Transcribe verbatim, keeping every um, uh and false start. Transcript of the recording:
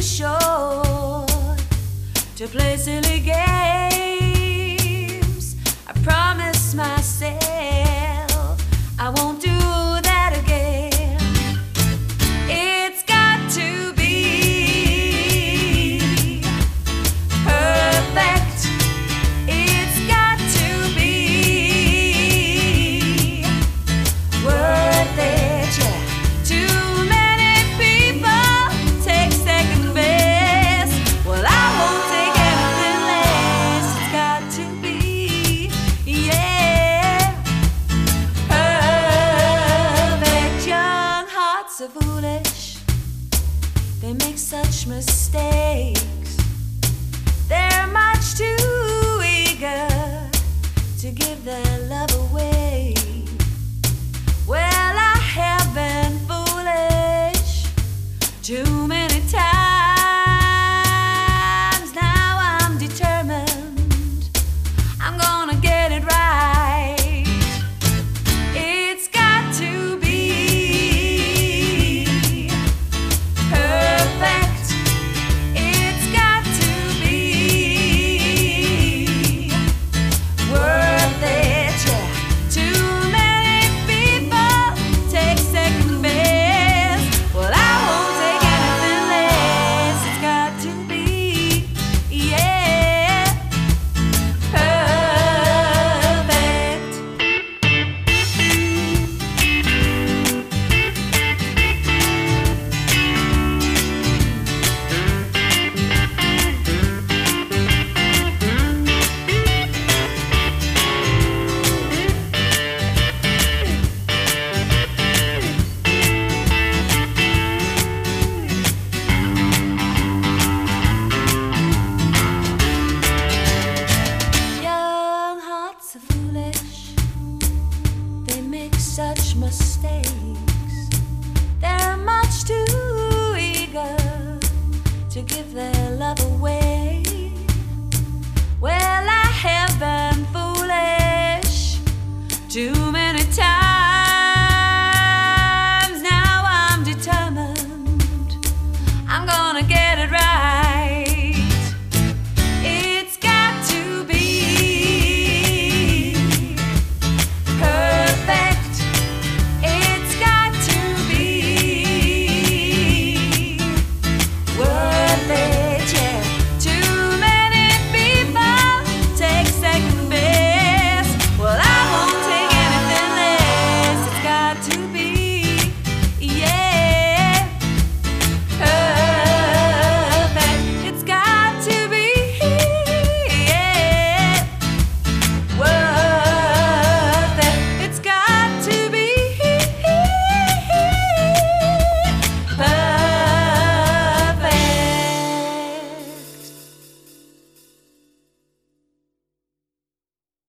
the shore to play silly games. I promise myself I won't do that again. It's got to be perfect. It's got to be worth it. Yeah. Too many people take second best. Well, I won't take anything less. It's got to be, yeah, perfect. Young hearts are foolish. They make such mistakes. They're much too eager to give their love away. Well, I have been foolish too many times. Now I'm determined I'm gonna get it right. It's got to be perfect. It's got to be worth it. Yeah. Too many people take second best. Well, I won't take anything less. It's got to be, yeah, perfect. Young hearts are foolish. They make such mistakes. They're much too eager to give their